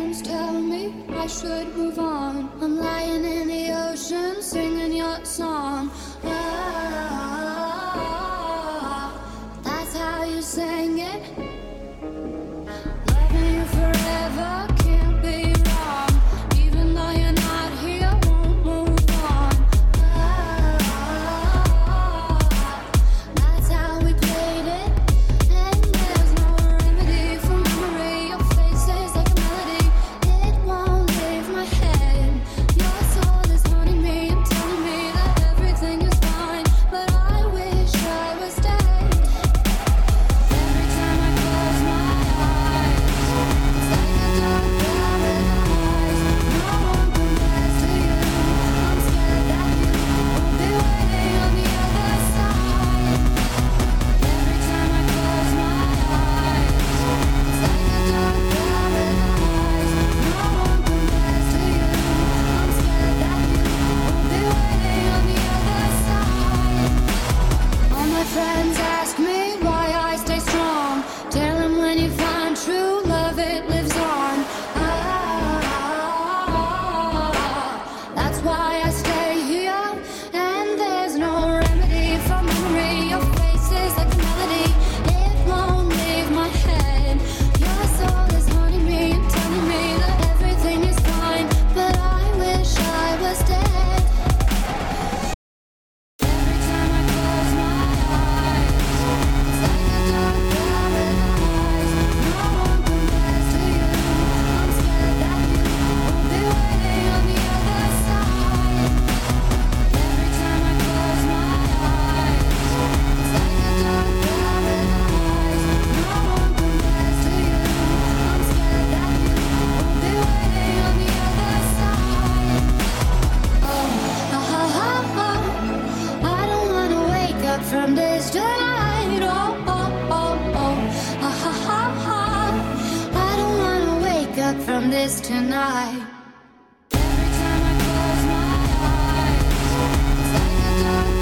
friends tell me I should move on. I'm lying in the ocean singing your song. Ah, that's how you sing it. Loving you forever can't be wrong. Even though you're not here, won't move on. Ah, that's how we played it. And there's no remedy for memory. Your face is like a melody. It won't leave my head. Your soul is haunting me and telling me that everything is fine, but I wish I was dead. Every time I close my eyes, it's like a dark paradise. No one compares to you. I'm scared that you won't be waiting on the other side. Every time I close my eyes, it's like a dark paradise. No one compares to you. I'm scared that you won't be waiting on the other side. All my friends ask me why I stay strong. Tell them when you find true love, it lives on. Ah, that's why I stay here. And there's no remedy for memory. Your face is like a melody. It won't leave my head. Your soul is haunting me and telling me that everything is fine, but I wish I was dead. Every time I close my eyes, it's like a dark paradise. No one compares to you. I'm scared that you won't be waiting on the other side. Every time I close my eyes, it's like a dark paradise. No one compares to you. I'm scared that you won't be waiting on the other side. Oh, ha ha ha ha. I don't wanna wake up from this tonight. Oh, oh, oh, oh. Ha ha ha ha. I don't wanna wake up from this tonight. Every time I close my eyes, it's like a dark